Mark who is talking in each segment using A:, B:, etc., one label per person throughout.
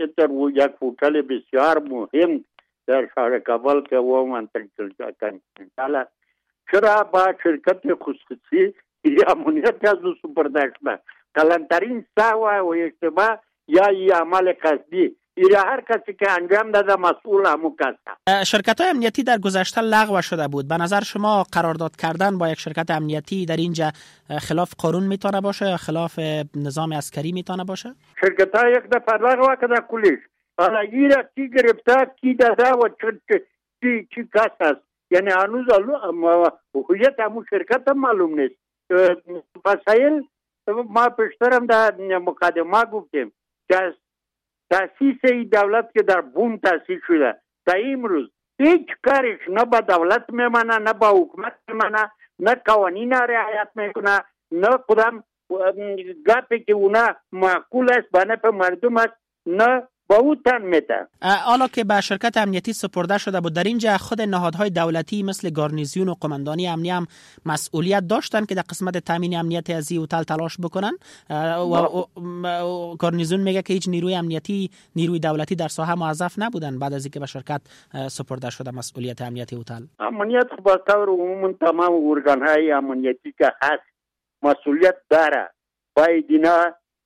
A: در یک هتل بسیار مهم در شهر کابل که و منطقه چرا با شرکت خصوصی امنیت از او سپرده شده؟ کلانترین سهو و اشتباه یا ای عمل قصدی ایره هر کسی که انجام داده مسئول همون کسه.
B: شرکت‌های امنیتی در گذشته لغو شده بود. به نظر شما قرارداد کردن با یک شرکت امنیتی در اینجا خلاف قانون میتونه باشه یا خلاف نظام عسکری میتونه باشه؟
A: شرکت‌ها یک دفعه لغو کرده کلیش. حالا ایره کی گرفته کی داده و چی کس است؟ یعنی هنوز هویت همون شرکت هم معلوم نیست. مسائل ما پیشترم در مقدمه گفتیم که تاسیس دولت که در بوم تاسیس شده تا امروز هیچ کارش نه با دولت میمانه نه با حکومت میمانه نه قوانین رعایت میکنه نه کدام گپی که اونا معقول است به نفع مردم است نه با او تن میده.
B: حالا که به شرکت امنیتی سپرده شده بود در اینجا خود نهادهای دولتی مثل گارنیزیون و قماندانی امنیتی هم مسئولیت داشتن که در قسمت تامین امنیت از این هتل تلاش بکنن و گارنیزیون میگه که هیچ نیروی امنیتی نیروی دولتی در ساحه موظف نبودن بعد از اینکه به شرکت سپرده شده مسئولیت امنیتی هتل.
A: امنیت به طور عمومی تمام ارگانهای امنیتی که هست مسئولیت داره. باید اینا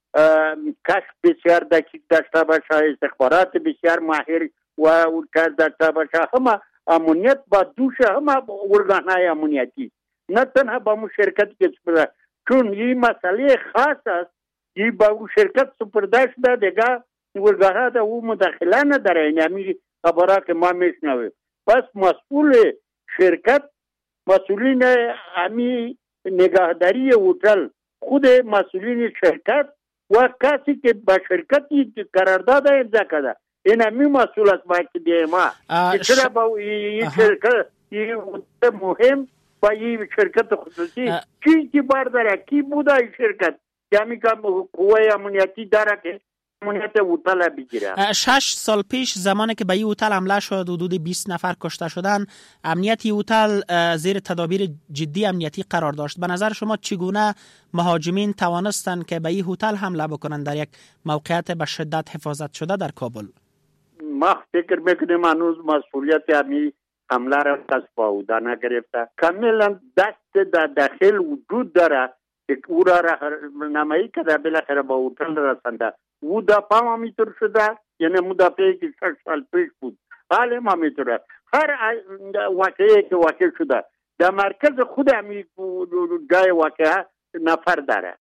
A: کشف بسیار دقیق داشته باشه، استخبارات بسیار ماهر و کار داشته باشه. همه امنیت با دوش همه ارگانهای امنیتی نه تنها با اون شرکت که سپرده، چون این مسئله خاص است این با اون شرکت سپرده شده دیگه ارگانها در اون مداخله نداره. این همین خبرها که ما میشنویم. پس مسئول شرکت مسئولین همین نگهداری هتل خود مسئولین شرکت و کسی که با شرکتی قرارداد امضا کرده این همین مسئول است باید که دیما چرا با این شرکت این مهم با این شرکت خصوصی چی اعتبار داره؟ کی بوده این شرکت که همین که قوه امنیتی داره که امنیت هتل بگیره؟
B: 6 سال پیش زمانی که به این هتل حمله شد حدود 20 نفر کشته شدن امنیتی هتل زیر تدابیر جدی امنیتی قرار داشت. به نظر شما چگونه مهاجمین توانستند که به این هتل حمله بکنند در یک موقعیت به شدت حفاظت شده در کابل؟
A: ما فکر میکنیم هنوز مسئولیت همین حمله را کس با عهده نگرفته. کاملا دست در داخل وجود داره که او را نمایی کرده بالاخره با هتل رسنده. او دفعه هم همینطور شده، یعنی مدافعی که 6 سال پیش بود حال هم همینطوره. هر واقعی که واقع شده در مرکز خود همین جای واقعه نفر داره.